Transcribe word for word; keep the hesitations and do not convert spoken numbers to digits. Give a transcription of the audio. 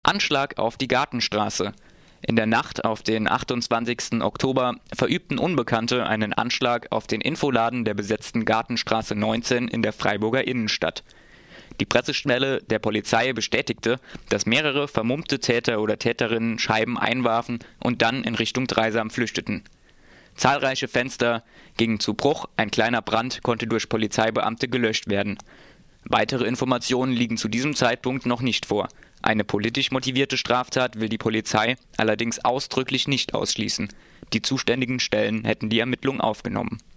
Anschlag auf die Gartenstraße. In der Nacht auf den achtundzwanzigsten Oktober verübten Unbekannte einen Anschlag auf den Infoladen der besetzten Gartenstraße neunzehn in der Freiburger Innenstadt. Die Pressestelle der Polizei bestätigte, dass mehrere vermummte Täter oder Täterinnen Scheiben einwarfen und dann in Richtung Dreisam flüchteten. Zahlreiche Fenster gingen zu Bruch, ein kleiner Brand konnte durch Polizeibeamte gelöscht werden. Weitere Informationen liegen zu diesem Zeitpunkt noch nicht vor. Eine politisch motivierte Straftat will die Polizei allerdings ausdrücklich nicht ausschließen. Die zuständigen Stellen hätten die Ermittlung aufgenommen.